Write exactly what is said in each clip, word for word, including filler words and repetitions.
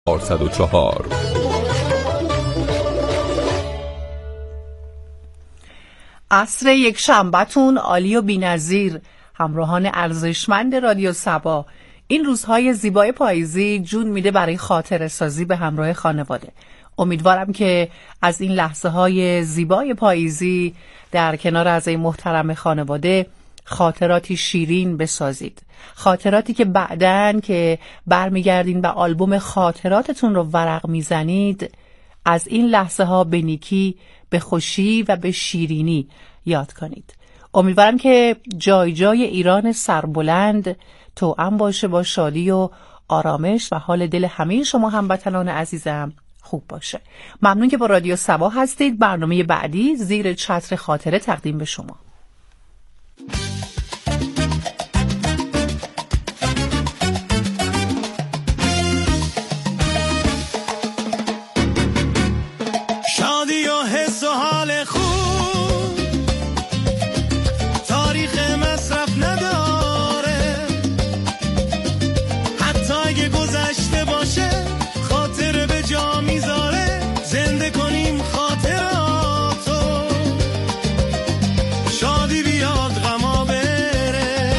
چهارصد و چهار. عصر یک شنبه‌تون عالی و بی‌نظیر. همراهان ارزشمند رادیو صبا، این روزهای زیبای پاییزی جون میده برای خاطره سازی به همراه خانواده. امیدوارم که از این لحظه های زیبای پاییزی در کنار اعضای محترم خانواده خاطراتی شیرین بسازید، خاطراتی که بعدن که برمیگردین و آلبوم خاطراتتون رو ورق میزنید از این لحظه ها به نیکی، به خوشی و به شیرینی یاد کنید. امیدوارم که جای جای ایران سربلند توأم باشه با شادی و آرامش و حال دل همه شما هموطنان عزیزم خوب باشه. ممنون که با رادیو صبا هستید. برنامه بعدی زیر چتر خاطره تقدیم به شما. شادی و حس و حال خوب تاریخ مصرف نداره، حتی اگه گذشته باشه خاطره به جا میذاره. زنده کنیم خاطراتو، شادی بیاد غما بره،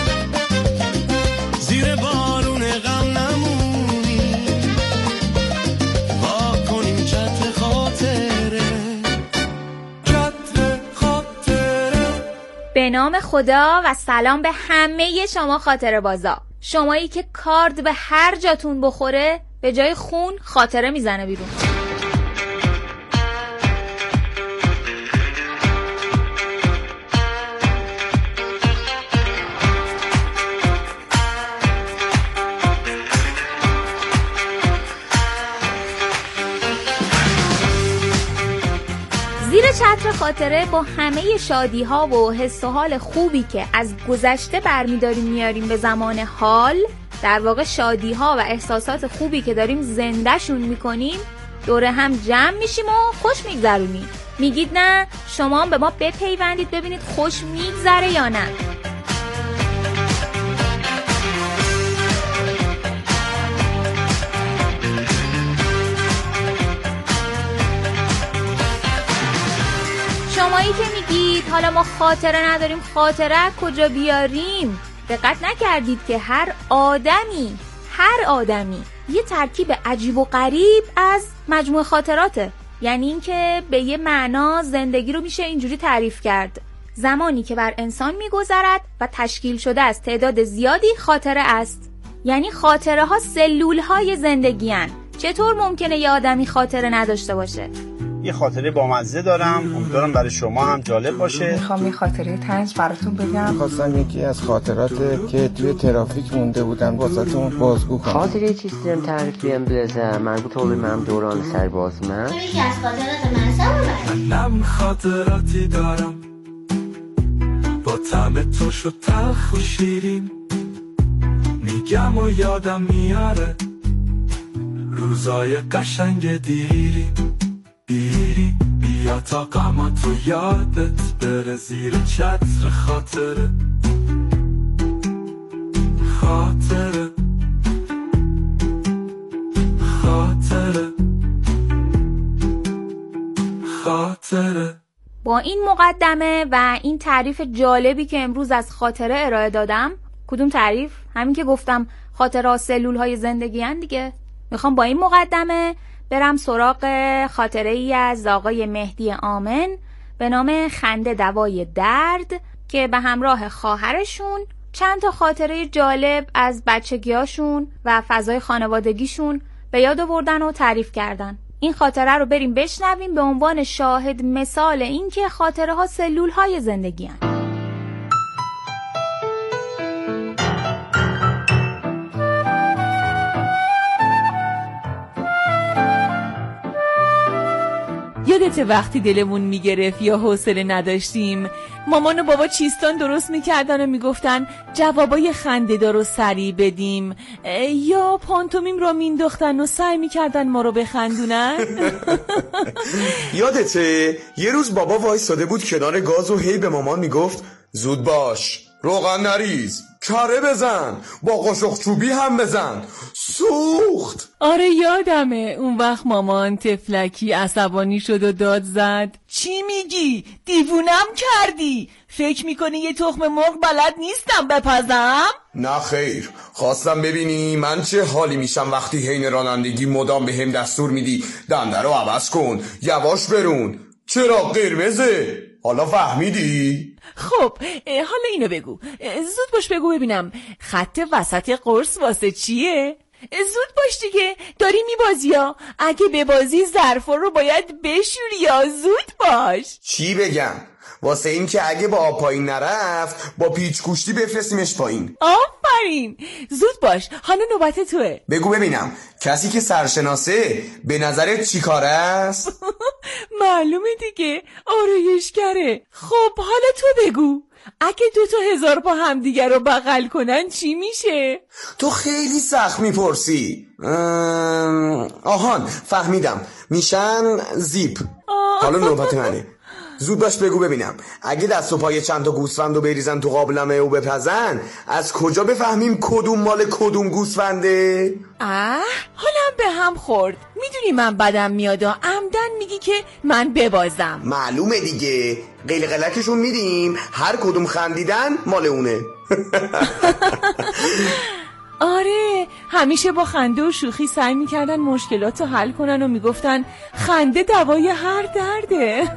زیر بارون غم نمونیم، وا کنیم چتر خاطره، چتر خاطره. به نام خدا و سلام به همه شما خاطره بازا. شمایی که کارد به هر جاتون بخوره به جای خون خاطره میزنه بیرون. زیر چتر خاطره با همه شادی ها و حس و حال خوبی که از گذشته برمیداریم میاریم به زمان حال، در واقع شادی ها و احساسات خوبی که داریم زندهشون میکنیم، دوره هم جمع میشیم و خوش میگذرونیم. میگید نه؟ شما هم به ما بپیوندید ببینید خوش میگذره یا نه. شمایی که میگید حالا ما خاطره نداریم، خاطره کجا بیاریم؟ دقت نکردید که هر آدمی هر آدمی یه ترکیب عجیب و غریب از مجموعه خاطراته. یعنی این که به یه معنا زندگی رو میشه اینجوری تعریف کرد: زمانی که بر انسان میگذرد و تشکیل شده از تعداد زیادی خاطره است. یعنی خاطره ها سلول های زندگی هن. چطور ممکنه یه آدمی خاطره نداشته باشه؟ یه خاطره بامزه دارم، امیدوارم برای شما هم جالب باشه. میخوام یه خاطره طنز براتون بگم. خواستم یکی از خاطرات که توی ترافیک مونده بودم واسهتون بازگو کنم. خاطره چیزی دارم تعریف بیم بلزم مربوط به من دوران سرباز من. یکی از خاطرات من منم خاطراتی دارم با طعم ترش و تلخ و شیرین، میگم و یادم میاره روزای قشنگ دیری دیری. بیا تا غما تو یادت بره زیر چتر خاطره، خاطره خاطره خاطره. با این مقدمه و این تعریف جالبی که امروز از خاطره ارائه دادم، کدوم تعریف؟ همین که گفتم خاطره سلول های زندگی هن دیگه. میخوام با این مقدمه برم سراغ خاطره ای از آقای مهدی آمن به نام خنده دوای درد که به همراه خواهرشون چند تا خاطره جالب از بچگیاشون و فضای خانوادگیشون به یاد آوردن و تعریف کردن. این خاطره رو بریم بشنویم به عنوان شاهد مثال این که خاطره ها سلول های زندگی هن. یادت وقتی دلمون میگرفت یا حوصله نداشتیم مامان و بابا چیستان درست میکردن و میگفتن جوابای خنده‌دار و سریع بدیم، یا پانتومیم رو مینداختن و سعی میکردن ما رو بخندونن. یادته یه روز بابا وایساده بود کنار گاز و هی به مامان میگفت زود باش روغن نریز، کره بزن، با قاشق چوبی هم بزن. سوخت. آره یادمه اون وقت مامان تفلکی عصبانی شد و داد زد چی میگی؟ دیوونم کردی؟ فکر میکنی یه تخم مرغ بلد نیستم بپزم؟ نه خیر، خواستم ببینی من چه حالی میشم وقتی حین رانندگی مدام به هم دستور میدی دنده رو عوض کن، یواش برون، چرا قرمزه؟ حالا فهمیدی؟ خب حالا اینو بگو، زود باش بگو ببینم خط وسط قرص واسه چیه؟ زود باش دیگه، داری میبازی ها، اگه ببازی ظرفا رو باید بشوری یا زود باش. چی بگم؟ واسه این که اگه با آب پایین نرفت با پیچ گوشتی بفرستیمش پایین. آفرین، زود باش، حالا نوبت توه. بگو ببینم کسی که سرشناسه به نظرت چی کاره است؟ معلومه دیگه، آرایشگره. خب حالا تو بگو، اگه دو تا هزار پا همدیگر رو بغل کنن چی میشه؟ تو خیلی سخت میپرسی. آهان فهمیدم، میشن زیپ. حالا نوبت منه، زود باش بگو ببینم اگه دست و پای چند تا گوسفند رو بریزن تو قابلمه و بپزن از کجا بفهمیم کدوم مال کدوم گوسفنده؟ اه حالم به هم خورد. میدونی من بدم میادا، عمدن میگی که من ببازم. معلومه دیگه، قلقلکشون میدیم هر کدوم خندیدن مال اونه. آره، همیشه با خنده و شوخی سعی میکردن مشکلات رو حل کنن و میگفتن خنده دوای هر درده.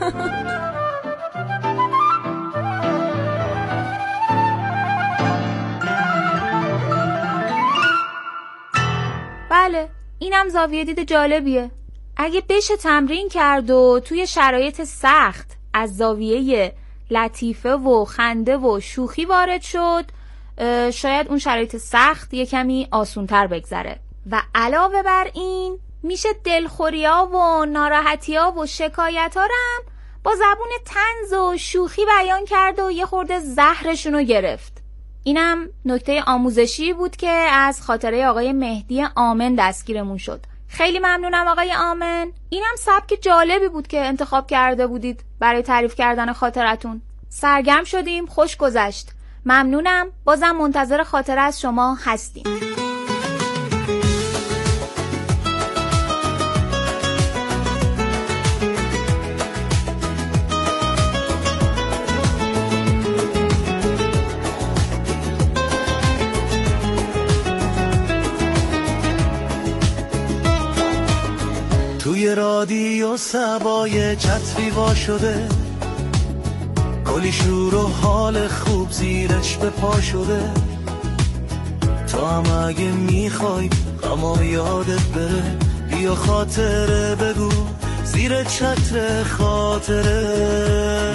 بله، اینم زاویه دید جالبیه. اگه بشه تمرین کرد و توی شرایط سخت از زاویه لطیفه و خنده و شوخی وارد شد، شاید اون شرایط سخت یه کمی آسونتر بگذره. و علاوه بر این میشه دلخوریا و ناراحتیا و شکایت‌ها رو هم با زبون طنز و شوخی بیان کرد و یه خورده زهرشونو گرفت. اینم نکته آموزشی بود که از خاطره آقای مهدی آمن دستگیرمون شد. خیلی ممنونم آقای آمن. اینم سبک جالبی بود که انتخاب کرده بودید برای تعریف کردن خاطرتون. سرگرم شدیم، خوش گذشت. ممنونم، بازم منتظر خاطره از شما هستیم. توی رادیو سبای چتری وا شده، کلی شور و حال خوب زیرش به پا شده. تو هم اگه میخوای غمام یادت بره، بیا خاطره بگو زیر چتر خاطره.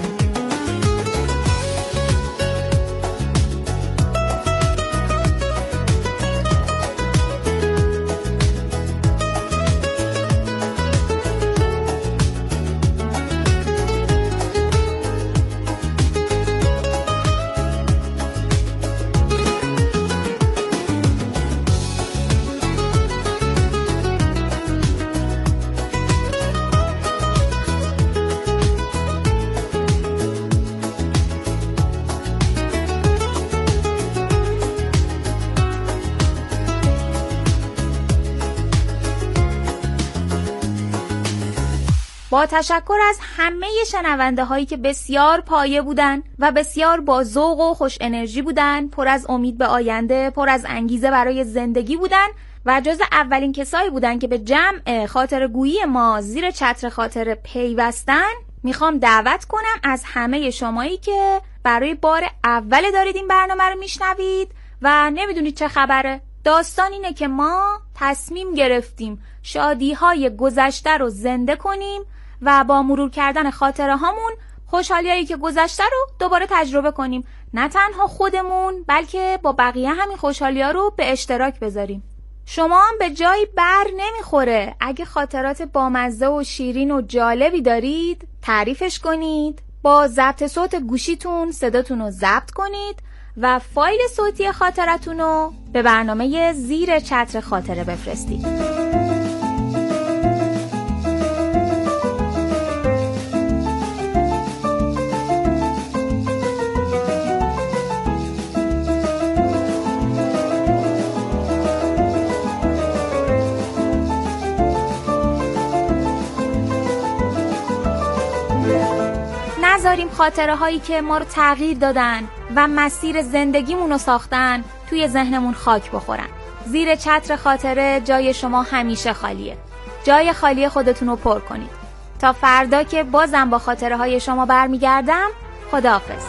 با تشکر از همه شنونده هایی که بسیار پایه بودن و بسیار با ذوق و خوش انرژی بودن، پر از امید به آینده، پر از انگیزه برای زندگی بودن و جز اولین کسایی بودن که به جمع خاطرگویی ما زیر چتر خاطره پیوستن، میخوام دعوت کنم از همه شمایی که برای بار اول دارید این برنامه رو میشنوید و نمیدونید چه خبره. داستان اینه که ما تصمیم گرفتیم شادی‌های گذشته رو زنده کنیم و با مرور کردن خاطره هامون خوشحالیایی که گذشته رو دوباره تجربه کنیم. نه تنها خودمون بلکه با بقیه همین خوشحالی‌ها رو به اشتراک بذاریم. شما هم به جایی بر نمیخوره. اگه خاطرات بامزه و شیرین و جالبی دارید تعریفش کنید، با ضبط صوت گوشیتون صداتون رو ضبط کنید و فایل صوتی خاطرتون رو به برنامه زیر چتر خاطره بفرستید. نذاریم خاطره هایی که ما رو تغییر دادن و مسیر زندگیمون رو ساختن توی ذهنمون خاک بخورن. زیر چتر خاطره جای شما همیشه خالیه. جای خالی خودتون رو پر کنید. تا فردا که بازم با خاطره های شما برمیگردم. خداحافظ.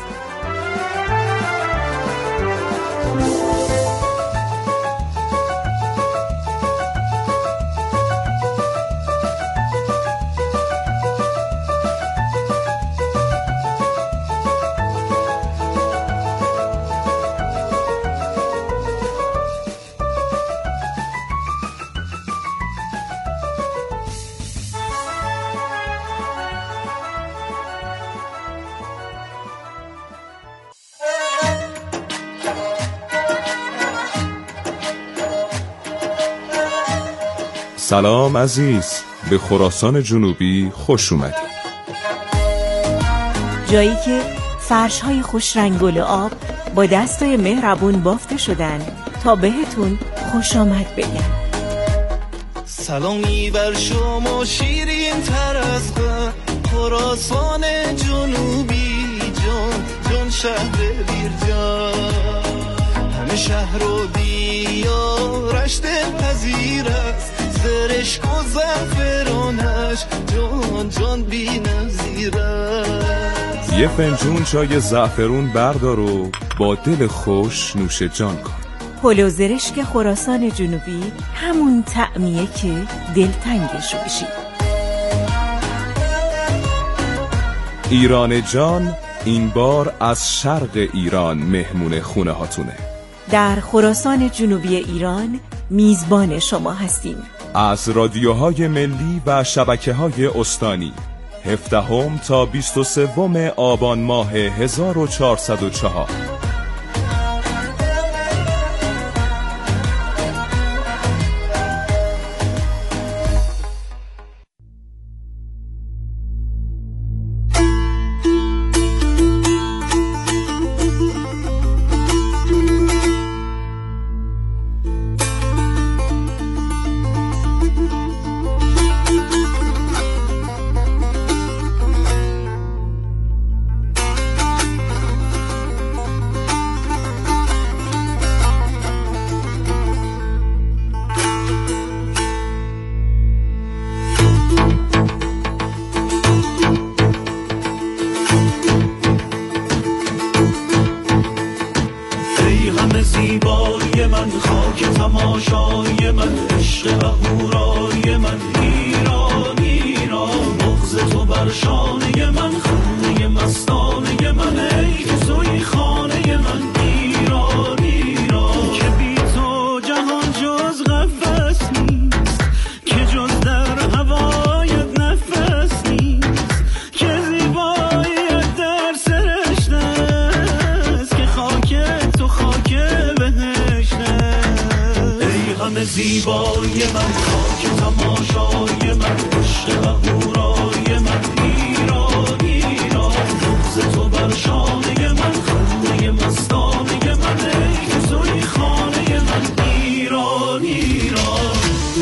سلام عزیز، به خراسان جنوبی خوش اومدی. جایی که فرش‌های خوش رنگ و آب با دستای مهربون بافته شدن تا بهتون خوش آمد بگن. سلامی بر شما شیرین تر از خراسان جنوبی، جان جان شهر بیرجان، همه شهر و دیارش دلپذیر است، زرشک و زعفرانش جان جان بی نظیر است. یه فنجون چای زعفرون بردار و با دل خوش نوش جان کن. پلو زرشک خراسان جنوبی، همون طعمیه که دلتنگش بشی. ایران جان این بار از شرق ایران مهمون خونه هاتونه. در خراسان جنوبی ایران میزبان شما هستیم. از رادیوهای ملی و شبکه‌های استانی، هفدهم تا بیست و سوم آبان ماه هزار و چهارصد و چهار. زیبای من، خاک تماشای من، عشق و هورای من، ایران ایران، نبض تو بر شانه من، خنده مستانه من، ای که توی خانه من، ایران ایران.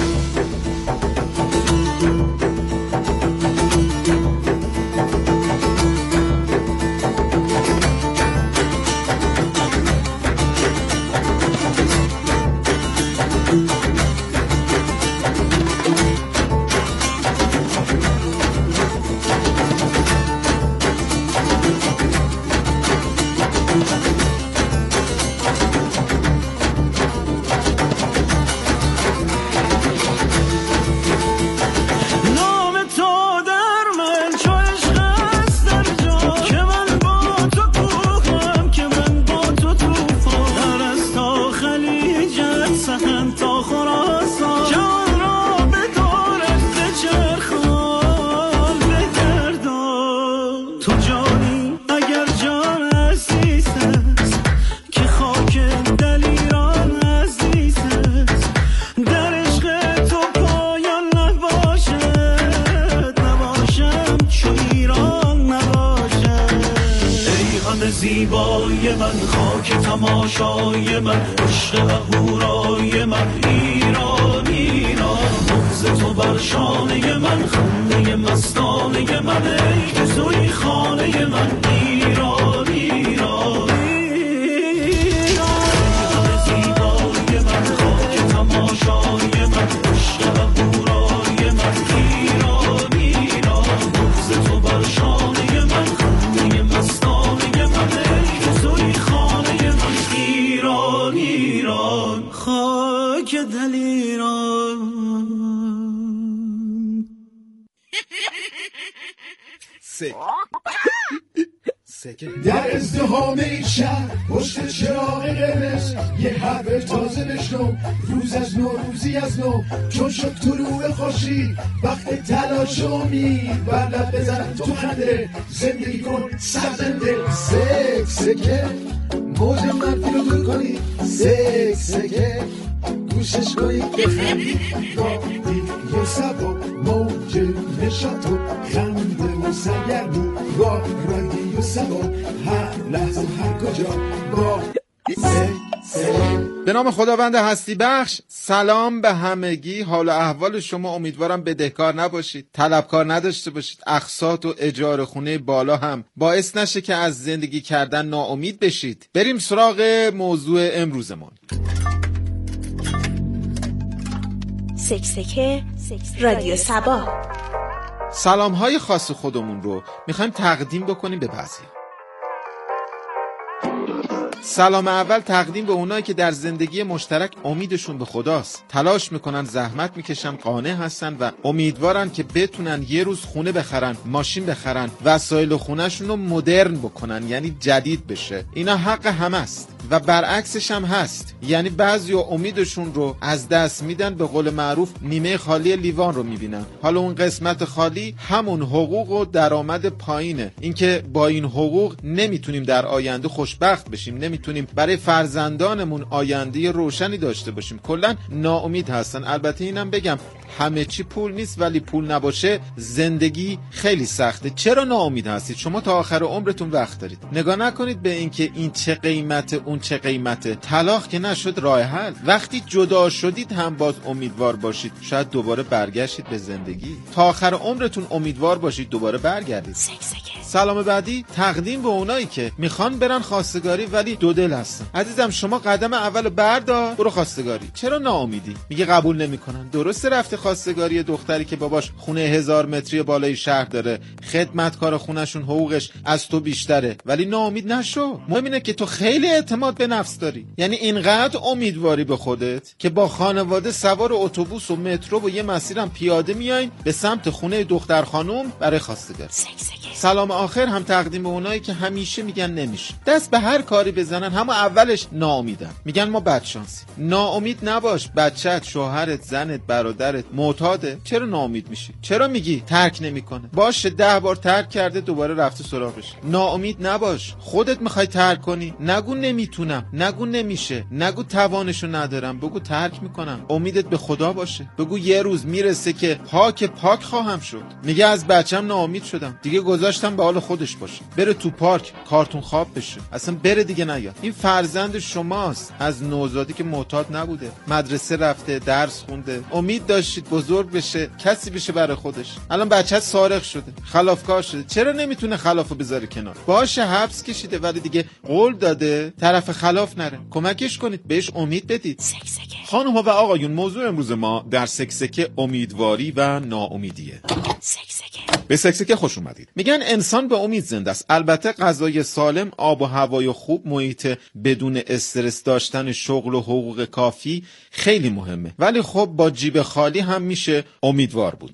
زیبای من، خاک تماشای من، عشق و هورای من، ایران ایران، نبض تو بر شانه من، خنده مستانه خانه من ای گزوی خانه من ایران ایران ایران زیبای من خاک تماشای من عشق و هورای من ایران ایران بغض تو بر شانه من خنده مستانه من ای گزوی خانه من ایران ایران خاک دل ایران در ازدهام این شهر پشت چراغ قرمز یه حرف تازه بشنو روز از نو روزی از نو چون شد طلوع خورشید وقت تلاش و امید بر لب بزن تو خنده زندگی کن سرزنده سک سکه موج منفی رو دور کنی سک سکه گوشش کنی بخندی رادی و سبا موج نشاط و خنده و سرگرمی با رادی و سبا هر لحظه هر کجا با سک سک. به نام خداوند هستی بخش. سلام به همگی. حال و احوال شما امیدوارم بدهکار نباشید، طلبکار نداشته باشید، اقساط و اجاره خونه بالا هم باعث نشه که از زندگی کردن ناامید بشید. بریم سراغ موضوع امروزمون. سکسکه رادیو سبا. سلام های خاص خودمون رو میخوایم تقدیم بکنیم به بعضی. سلام اول تقدیم به اونایی که در زندگی مشترک امیدشون به خداست، تلاش میکنن، زحمت میکشن، قانع هستن و امیدوارن که بتونن یه روز خونه بخرن، ماشین بخرن، وسایل خونهشون رو مدرن بکنن، یعنی جدید بشه. اینا حق همه است و برعکسش هم هست، یعنی بعضیا امیدشون رو از دست میدن، به قول معروف نیمه خالی لیوان رو میبینن. حالا اون قسمت خالی همون حقوق و درآمد پایینه، اینکه با این حقوق نمیتونیم در آینده خوشبخت بشیم، نمیتونیم برای فرزندانمون آینده روشنی داشته باشیم. کلا ناامید هستن. البته اینم بگم همه چی پول نیست، ولی پول نباشه زندگی خیلی سخته. چرا ناامید هستید؟ شما تا آخر عمرتون وقت دارید. نگاه نکنید به اینکه این چه قیمته اون چه قیمته. طلاق که نشد راه حل. وقتی جدا شدید هم باز امیدوار باشید، شاید دوباره برگشتید به زندگی. تا آخر عمرتون امیدوار باشید دوباره برگردید. سلام بعدی تقدیم به اونایی که میخوان برن خواستگاری ولی دو دل هستن. عزیزم شما قدم اولو بردار، برو خواستگاری. چرا ناامیدی؟ میگه قبول نمیکنن. درسته رفته خواستگاری دختری که باباش خونه هزار متری بالای شهر داره، خدمتکار خونهشون حقوقش از تو بیشتره، ولی ناامید نشو. مهم اینه که تو خیلی اعتماد به نفس داری، یعنی اینقدر امیدواری به خودت که با خانواده سوار اتوبوس و مترو و یه مسیرم پیاده میاین به سمت خونه دختر خانم برای خواستگاری. سلام آخر هم تقدیم به اونایی که همیشه میگن نمیشه، دست به هر کاری بزنن همون اولش ناامیدن، میگن ما بدشانسی. ناامید نباش، بچت، شوهرت، زنت، برادرت معتاده. چرا ناامید میشی؟ چرا میگی ترک نمیکنه؟ باشه ده بار ترک کرده دوباره رفته سراغش. ناامید نباش. خودت میخوای ترک کنی، نگو نمیتونم، نگو نمیشه، نگو توانشو ندارم، بگو ترک میکنم. امیدت به خدا باشه. بگو یه روز میرسه که پاک پاک خواهم شد. میگه از بچم ناامید شدم، دیگه گذاشتم به حال خودش باشه، بره تو پارک کارتون خواب بشه، اصلا بره دیگه نیاد. این فرزند شماست، از نوزادی که معتاد نبوده، مدرسه رفته، درس خونده، امید داشتید بزرگ بشه، کسی بشه برای خودش. الان بچه سارق شده، خلافکار شده. چرا نمیتونه خلافو بذاره کنار؟ باشه حبس کشیده ولی دیگه قول داده طرف خلاف نره. کمکش کنید، بهش امید بدید. خانم و آقایون، موضوع امروز ما در سکسکه امیدواری و ناامیدیه. سکسکه. به سکسکه خوش اومدید. میگن انسان به امید زنده است. البته غذای سالم، آب و هوای خوب، محیط بدون استرس داشتن، شغل و حقوق کافی خیلی مهمه، ولی خب با جیب خالی هم میشه امیدوار بود.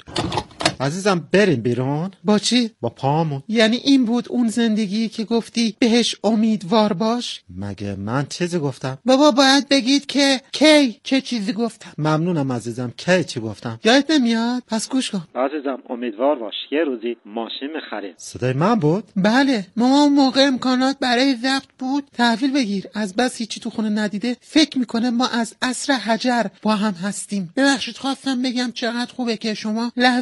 عزیزم بریم بیرون. با چی؟ با پامون. یعنی این بود اون زندگی که گفتی بهش امیدوار باش؟ مگه من چیزی گفتم؟ بابا باید بگید که کی چه چیزی گفتم. ممنونم عزیزم. کی چی گفتم؟ یادت نمیاد؟ پس گوش کن. عزیزم امیدوار باش یه روزی ماشین می‌خری. صدای من بود؟ بله. مامان اون موقع امکانات برای ضبط بود. تحویل بگیر. از بس هیچی تو خونه ندیده فکر میکنه ما از عصر حجر با هم هستیم. ببخشید خواستم بگم چقدر خوبه که شما لحظه های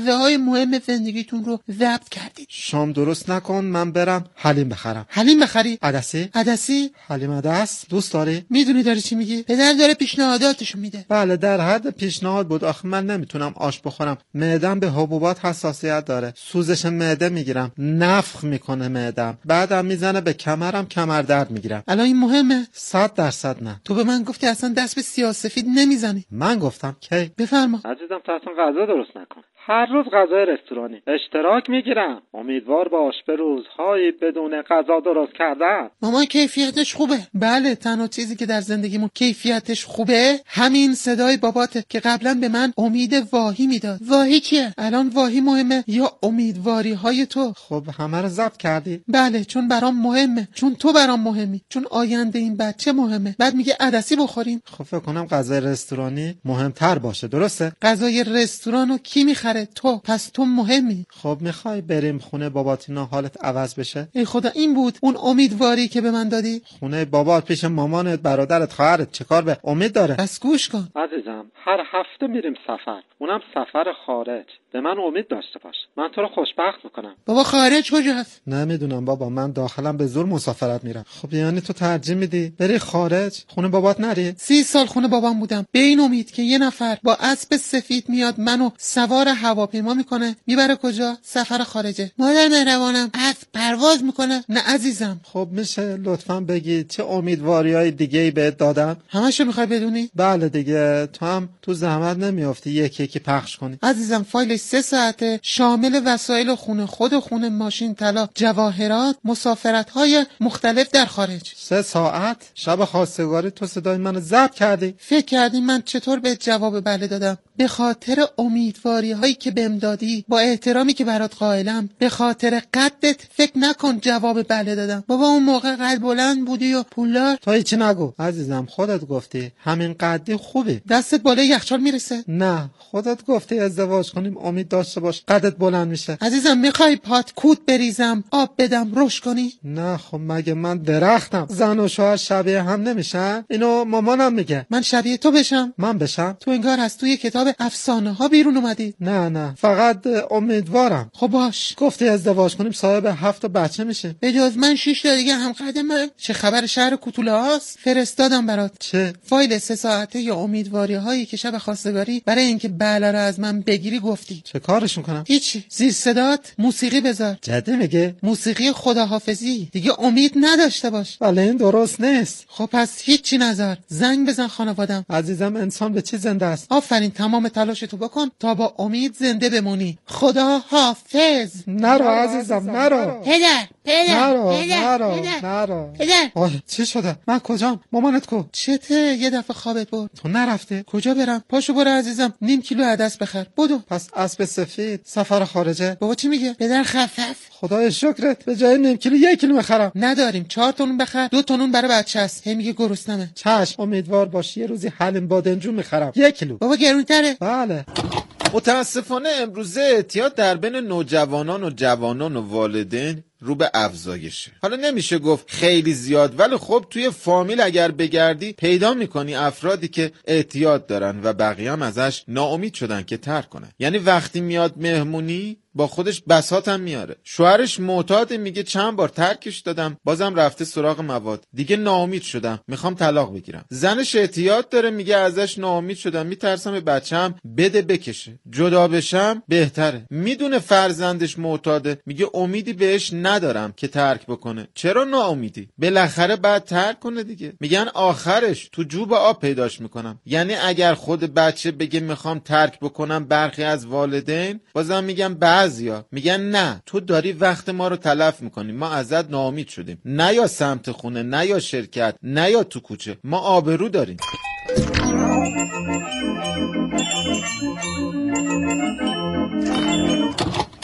مهم زندگیتون رو ضبط کردید. شام درست نکن، من برم حلیم بخرم. حلیم بخری؟ عدسی؟ عدسی؟ حلیم عدس دوست داری؟ میدونی داره چی میگی؟ پدر داره پیشنهاداتشو میده. بله در حد پیشنهاد بود. آخه من نمیتونم آش بخورم، معدم به حبوبات حساسیت داره، سوزش معده میگیرم، نفخ میکنه معدم، بعدم میزنه به کمرم، کمر درد میگیرم. الان این مهمه؟ صد درصد نه. تو به من گفتی اصلا دست به سیاه‌سفید نمیزنی. من گفتم کی؟ بفرما. عزیزم تو اصلا غذا درست نکن، هر روز غذای رستورانی اشتراک میگیرم. امیدوار باش به روزهایی بدون غذا درست کردن. مامان کیفیتش خوبه. بله تنها چیزی که در زندگیمون کیفیتش خوبه همین صدای باباته که قبلا به من امید واهی میداد. واهی کیه؟ الان واهی مهمه یا امیدواری های تو؟ خب همه رو ضبط کردی؟ بله چون برام مهمه، چون تو برام مهمی، چون آینده این بچه مهمه. بعد میگه عدسی بخوریم. خب فکر کنم غذای رستورانی مهمتر باشه. درسته؟ غذای رستورانو کی میخره؟ تو. پس تو مهمی. خب میخوای بریم خونه بابات اینا حالت عوض بشه؟ ای خدا این بود اون امیدواری که به من دادی؟ خونه بابات پیش مامانت، برادرت، خواهرت چه کار به امید داره؟ بس گوش کن عزیزم، هر هفته میریم سفر، اونم سفر خارج. به من امید داشته باش، من تو رو خوشبخت میکنم. بابا خارج کجاست؟ نمیدونم بابا، من داخلم به زور مسافرت میرم. خب یعنی تو ترجیح میدی بری خارج، خونه بابات نری؟ سی سال خونه بابام بودم به این امید که یه نفر با اسب سفید میاد منو سوار هواپیما میکنه میبره کجا؟ سفر خارجه. مادر مهربانم اسب پرواز میکنه؟ نه عزیزم. خب میشه لطفاً بگی چه امیدواریای دیگه‌ای بهت دادن؟ همشو میخوای بدونی؟ بله دیگه، تو هم تو زحمت نمیافتی یکی یکی پخش کنی. عزیزم فایل سه ساعته شامل وسایل خونه، خود خونه، ماشین، طلا، جواهرات، مسافرت‌های مختلف در خارج. سه ساعت؟ شب خواستگاری تو صدای منو ضبط کردی؟ فکر کردی من چطور به جواب بله دادم؟ به خاطر امیدواری هایی که بهم دادی، با احترامی که برات قائلم، به خاطر قدت فکر نکن جواب بله دادم. بابا اون موقع قد بلند بودی و پولدار. تو هیچی نگو عزیزم، خودت گفتی همین قدی خوبه. دستت بالای یخچال میرسه؟ نه خودت گفتی ازدواج کنیم امید داشته باش قدت بلند میشه. عزیزم میخوای پات کود بریزم آب بدم رشد کنی؟ نه خب مگه من درختم؟ زن و شوهر شبیه هم نمیشن؟ اینو مامانم میگه. من شبیه تو بشم؟ من بشم؟ تو انگار از توی کتاب افسانه ها بیرون اومدی. نه نه فقط امیدوارم. خب باش گفتی ازدواج کنیم صاحب هفت بچه میشه. به جز من شش تا دیگه هم قد من. چه خبر شهر کوتوله هاست؟ فرستادم برات. چه؟ فایل سه ساعته یا امیدواری هایی که شب خواستگاری برای اینکه بله رو از من بگیری گفتی. چه کارش میکنم؟ هیچی. زیر صدات موسیقی بذار. جدی میگه؟ موسیقی خداحافظی. دیگه امید نداشته باش. ولی این درست نیست. خب پس هیچی نذار. زنگ بزن خانوادم. عزیزم انسان به چی زنده است؟ آفرین تمام تلاشتو بکن تا با امید زنده بمونی. خدا حافظ. نرو عزیزم نرو. پدر پدر نرو پدر نرو پدر نرو. پدر آه چی شده؟ من کجام؟ مامانت کو؟ چته یه دفعه خوابت برد؟ تو نرفته؟ کجا برم؟ پاشو برو عزیزم نیم کیلو عدس بخر. بدو. پس اسب سفید سفر خارجه؟ بابا چی میگه؟ پدر خفف. خدای شکرت به جای نیم کیلو یک کیلو میخرم. نداریم چهار تونون بخر. دو تونون برای بچه است. هی میگه گرسنمه. چشم امیدوار باش یه روزی حلیم بادمجون میخرم. یک کیلو. بابا گرونتره. بله. متاسفانه امروزه اعتیاد در بین نوجوانان و جوانان و والدین رو به افزایشه. حالا نمیشه گفت خیلی زیاد، ولی خب توی فامیل اگر بگردی پیدا میکنی افرادی که اعتیاد دارن و بقیه هم ازش ناامید شدن که ترک کنن. یعنی وقتی میاد مهمونی با خودش بساط هم میاره. شوهرش معتاد، میگه چند بار ترکش دادم بازم رفته سراغ مواد، دیگه ناامید شدم میخوام طلاق بگیرم. زنش اعتیاد داره، میگه ازش ناامید شدم میترسم به بچه‌م بده بکشه، جدا بشم بهتره. میدونه فرزندش معتاده، میگه امیدی بهش ندارم که ترک بکنه. چرا ناامیدی؟ بالاخره بعد ترک کنه دیگه. میگن آخرش تو جوب آب پیداش میکنم. یعنی اگر خود بچه بگه میخوام ترک بکنم، برخی از والدین بازم میگن بعضیا میگن نه تو داری وقت ما رو تلف میکنی، ما ازت ناامید شدیم. نه یا سمت خونه، نه یا شرکت، نه یا تو کوچه، ما آبرو داریم.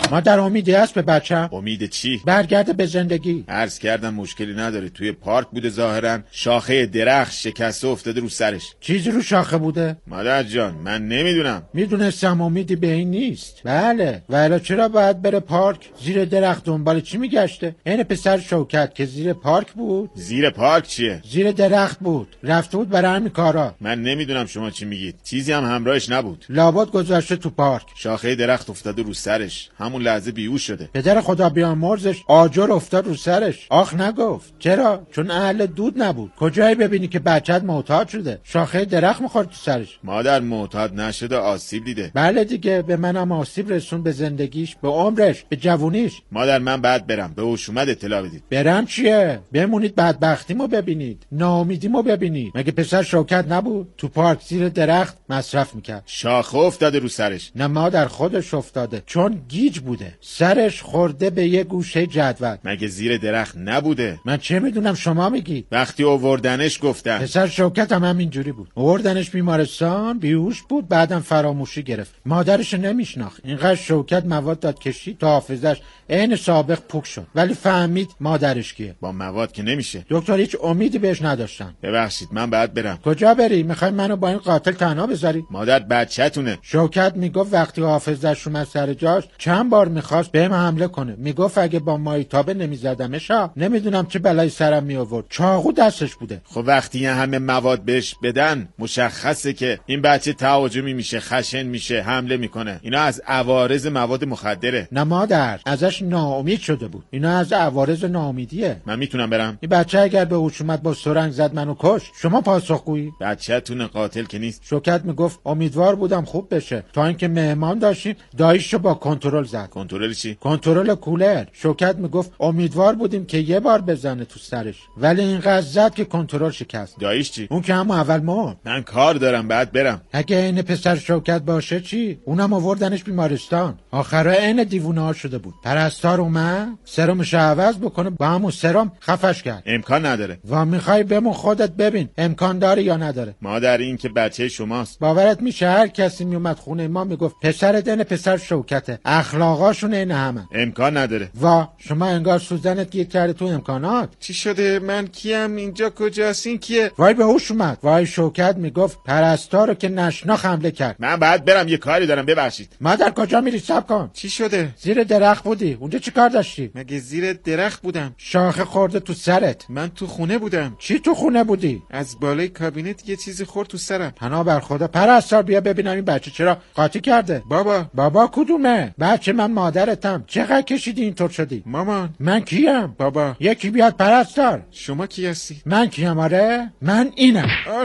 مادر امیدی هست به بچم؟ امید چی؟ برگرده به زندگی. عرض کردم مشکلی نداره، توی پارک بوده ظاهرا، شاخه درخت شکسته افتاده رو سرش. چیزی رو شاخه بوده؟ مادر جان من نمیدونم. میدونستم امیدی به این نیست. بله ولی چرا باید بره پارک؟ زیر درخت دنبال چی میگشته؟ این پسر شوکت که زیر پارک بود. زیر پارک چیه؟ زیر درخت بود، رفته بود برای همین کارا. من نمیدونم شما چی میگید، چیزی هم همراهش نبود. لابد گذاشته تو پارک، شاخه درخت افتاده رو سرش، همون لحظه بیهوش شده. پدر خدا بیامرزش آجر افتاد رو سرش. آخ نگفت. چرا؟ چون اهل دود نبود. کجایی ببینی که بچت معتاد شده؟ شاخه درخت میخورد تو سرش. مادر معتاد نشده، آسیب دیده. بله دیگه، به منم آسیب رسون، به زندگیش، به عمرش، به جوونیش. مادر من بعد برم، به هوشومت اطلاع بدید. برم چیه؟ بمونید بدبختیمو ببینید، ناامیدیمو ببینید. مگه پسر شوکت نبود تو پارک زیر درخت مصرف میکرد؟ شاخه افتاده رو سرش. نه مادر خودش افتاده، چون گیج بوده، سرش خورده به یه گوشه جدول. مگه زیر درخت نبوده؟ من چه میدونم، شما میگید. وقتی آوردنش گفتن. پسر شوکت هم همینجوری بود، آوردنش بیمارستان، بیهوش بود، بعدم فراموشی گرفت. مادرش نمیشناخت، اینقدر شوکت مواد داد کشید تا حافظش عین سابق پوک شد، ولی فهمید مادرش کیه. با مواد که نمیشه. دکتر هیچ امیدی بهش نداشتن. ببخشید من بعد برم. کجا بری؟ میخوای منو با این قاتل تنها بذاری؟ مادر بچه‌تونه. شوکت میگفت وقتی حافظش اومد سر جاش چند بار میخواست بهم حمله کنه، میگفت اگه با مایتابه نمیزدمش نمیدونم چه بلایی سرم میآورد. چاقو دستش بوده. خب وقتی همه مواد بهش بدن مشخصه که این بچه تهاجمی میشه، خشن میشه، حمله میکنه. اینا از عوارض مواد مخدره. نه مادر، ازش ناامید شده بود. اینا از عوارض ناامیدیه. من میتونم برم؟ این بچه اگر به هوش اومد با سرنگ زد منو کش، شما پاسخگویی؟ بچه‌تون قاتل که نیست. شوکت میگفت امیدوار بودم خوب بشه، تا اینکه مهمان داشتیم داییشو با کنترل زد. کنترل چی؟ کنترل کولر. شوکت میگفت امیدوار بودیم که یه بار بزنه تو سرش، ولی اینقدر زد که کنترل شکست. داییش چی؟ اون که همون اول مرد. من کار دارم بعد برم. اگه این پسر شوکت باشه چی؟ اونم آوردنش بیمارستان. آخرا عین دیوونه ها شده بود. پرستار اومد سرمش عوض بکنه، با همون سرم خفش کرد. امکان نداره. و میخوای بمون خودت ببین امکان داره یا نداره. مادر این که بچه شماست. باورت میشه هر کسی میومد خونه ما میگفت پسر دن پسر شوکته، اخلاقاشون این همه. امکان نداره. وا شما انگار سوزنت گیر کرده تو امکانات. چی شده؟ من کیم؟ اینجا کجاست؟ این کیه؟ وای به هوش اومد. وای شوکت میگفت پرستارو که نشناخ حمله کرد. من بعد برم، یه کاری دارم، ببخشید. مادر کجا میری؟ صبر کن. چی شده؟ زیر درخت بودی. اونجا چی کار داشتی؟ مگه زیر درخت بودم؟ شاخه خورده تو سرت. من تو خونه بودم. چی تو خونه بودی؟ از بالای کابینت یه چیزی خورد تو سرم. پناه بر خدا. پرستار بیا ببینم این بچه چرا قاطی کرده. بابا. بابا کدومه؟ بچه من مادرتم. چقدر کشیدی اینطور شدی؟ مامان. من کیم؟ بابا. یکی بیاد پرستار. شما کی هستی؟ من کیم؟ آره من اینم. آخ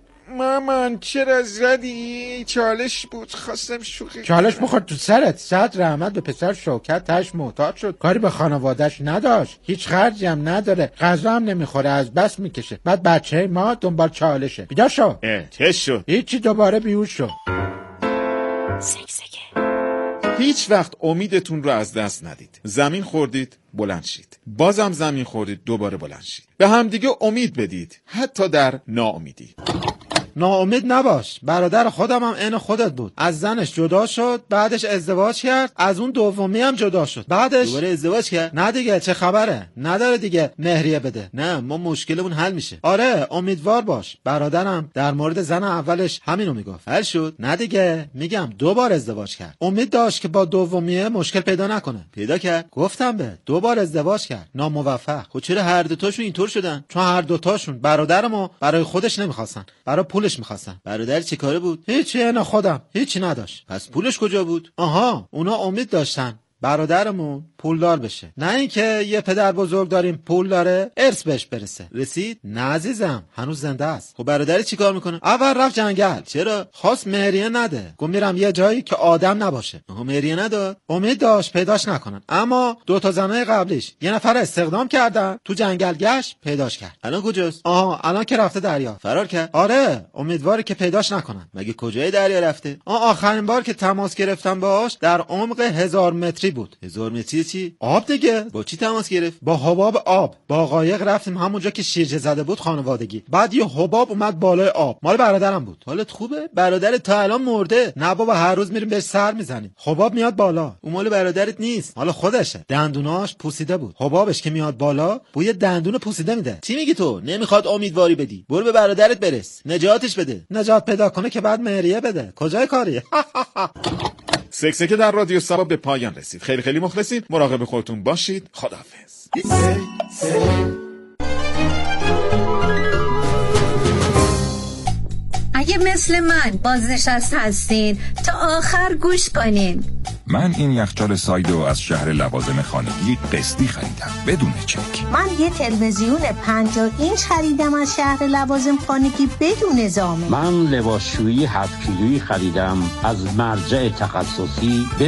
مامان چرا زدی؟ چالش بود، خواستم شوخی. چالش بخور تو سرت. صد رحمت به پسر شوکت، تاش معتاد شد، کاری به خانواده‌اش نداشت، هیچ خرجی هم نداره، غذا هم نمیخوره، از بس میکشه. بعد بچه ما دنبال چالشه. بیدار شو. چه شد؟ هیچی، دوباره بیهوش شو. سکسکه. هیچ وقت امیدتون رو از دست ندید. زمین خوردید بلند شید، بازم زمین خوردید دوباره بلند شید. به همدیگه امید بدید، حتی در ناامیدی. ناامید نباش. برادر خودم هم عین خودت بود، از زنش جدا شد، بعدش ازدواج کرد، از اون دومی هم جدا شد، بعدش دوباره ازدواج کرد. نه دیگه، چه خبره؟ نداره دیگه مهریه بده. نه ما مشکلمون حل میشه. آره امیدوار باش. برادرم در مورد زن اولش همینو میگفت. حل شد؟ نه دیگه، میگم دو بار ازدواج کرد، امید داشت که با دومیه مشکل پیدا نکنه. پیدا کرد؟ گفتم به دو بار ازدواج کرد، ناموفق. خب چرا هر دو تاشون اینطور شدن؟ چون هر دو تاشون برادرمو برای خودش نمیخواستن، برای پولش میخواستن. برادر چه کاره بود؟ هیچی، انا خودم هیچی نداشت. پس پولش کجا بود؟ آها، اونا امید داشتن برادرمون پولدار بشه، نه اینکه یه پدر بزرگ داریم پول داره ارث بهش برسه. رسید؟ نه عزیزم، هنوز زنده است. خب برادر چی کار میکنه؟ اول رفت جنگل. چرا؟ خواست مهریه نده، گفت میرم یه جایی که آدم نباشه. آها، مهریه نداد؟ امید داشت پیداش نکنن، اما دو تا زنای قبلیش یه نفر استخدام کردن، تو جنگل گشت پیداش کرد. الان کجاست؟ آها، الان که رفته دریا. فرار کرد؟ آره، امیدواره که پیداش نکنن. مگه کجای دریا رفته؟ آه آخرین بار که تماس گرفتم باهاش در عمق هزار متری متری بود. هزار متری چی؟ آب دیگه. با چی تماس گرفت؟ با حباب آب. با قایق رفتیم همونجا که شیرجه زده بود خانوادگی. بعد یه حباب اومد بالای آب. مال برادرم بود. حالت خوبه؟ برادرت تا الان مرده. نه بابا، هر روز میریم بهش سر میزنیم. حباب میاد بالا. اون مال برادرت نیست، مال خودشه. دندوناش پوسیده بود. حبابش که میاد بالا بوی دندون پوسیده میده. چی میگی تو؟ نمیخواد امیدواری بدی. برو به برادرت برس، نجاتش بده. نجات پیدا کنه که بعد مهریه بده. کجای کاریه؟ سکسکه در رادیو سبا به پایان رسید. خیلی خیلی مخلصیم. مراقب خودتون باشید. خداحافظ. اگه مثل من بازنشسته هستین تا آخر گوش کنین. من این یخچال سایدو از شهر لوازم خانگی قسطی خریدم بدون چک. من یه تلویزیون پنجاه اینچ خریدم از شهر لوازم خانگی بدون زامن. من لباسشویی هفت کیلویی خریدم از مرجع تخصصی